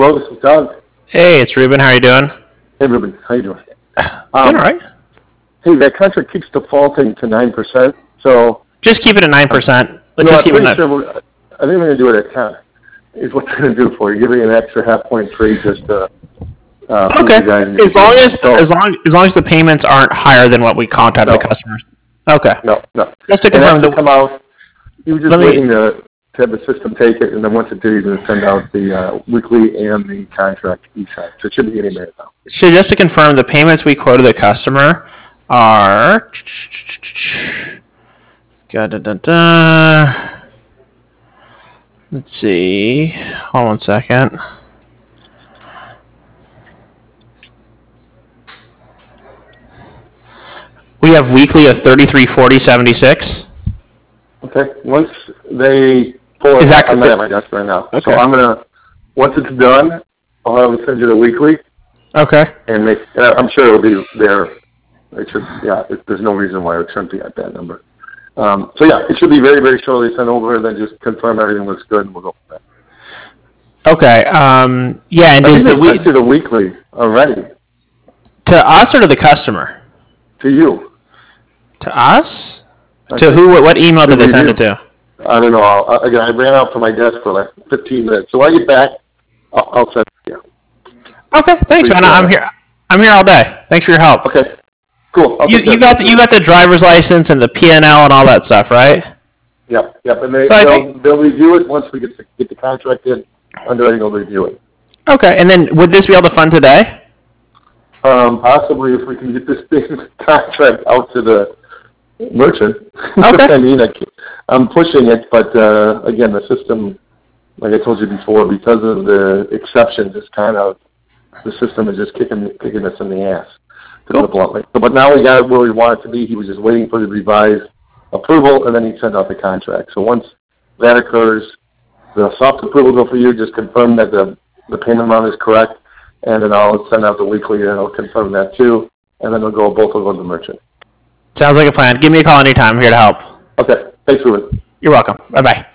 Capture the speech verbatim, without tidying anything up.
Hello, this is Doug. Hey, it's Ruben. How are you doing? Hey, Ruben. How you doing? Doing Um, all right. hey, that contract keeps defaulting to nine percent, so... Just keep it at nine percent. Let's no, just I'm keep it pretty at sure we're, I think we're going to do it at ten, is what they're going to do for you. Give you an extra half point free just to... Uh, prove Okay. you guys As long as so, as long as long as the payments aren't higher than what we contacted No. the customers. Okay. No, no. Just to And confirm that should the come out... You were just Let me- waiting to, to have the system take it, and then once it did, you're going to send out the uh, weekly and the contract e-sign. So it should be getting there now. so just to confirm the payments we quoted the customer are da, da, da, da. Let's see. Hold on one second. We have weekly of thirty-three forty seventy-six. Okay, once they pull it, Is that I'm not at my desk right now. Okay. So I'm gonna, once it's done, I'll have them send you the weekly, Okay. and make, and I'm sure it'll be there. It should, yeah, it, there's no reason why it shouldn't be at that number. Um, so yeah, it should be very, very shortly sent over, and then just confirm everything looks good, and we'll go from there. Okay. Um. Yeah. And I does think the they we sent you the weekly already, to us or to the customer? to you. To us? I To think- who? What email did they send it to? I don't know, I'll, I- again, I ran out to my desk for like fifteen minutes, so when I get back, I'll, I'll send it to you. Okay. Thanks, man. I'm here. I'm here all day. Thanks for your help. Okay, cool. I'll You take you that. got the, you got the driver's license and the P and L and all that stuff, right? Yep, yep, and they, So I they'll, think- they'll review it once we get the, get the contract in, underwriting will review it. Okay. And then would this be able to fund today? Um, possibly if we can get this thing contract out to the merchant. Okay. I mean, I can't, I'm pushing it, but, uh, again, the system, like I told you before, because of the exceptions, it's kind of, the system is just kicking, kicking us in the ass, to put it bluntly. So, but now we got it where we want it to be. He was just waiting for the revised approval, and then he'd send out the contract. So once that occurs, the soft approval will go for you, just confirm that the, the payment amount is correct, and then I'll send out the weekly, and I'll confirm that too, and then they'll go, both will go to the merchant. Sounds like a plan. Give me a call anytime. I'm here to help. Okay, thanks, Ruben. You're welcome. Bye bye.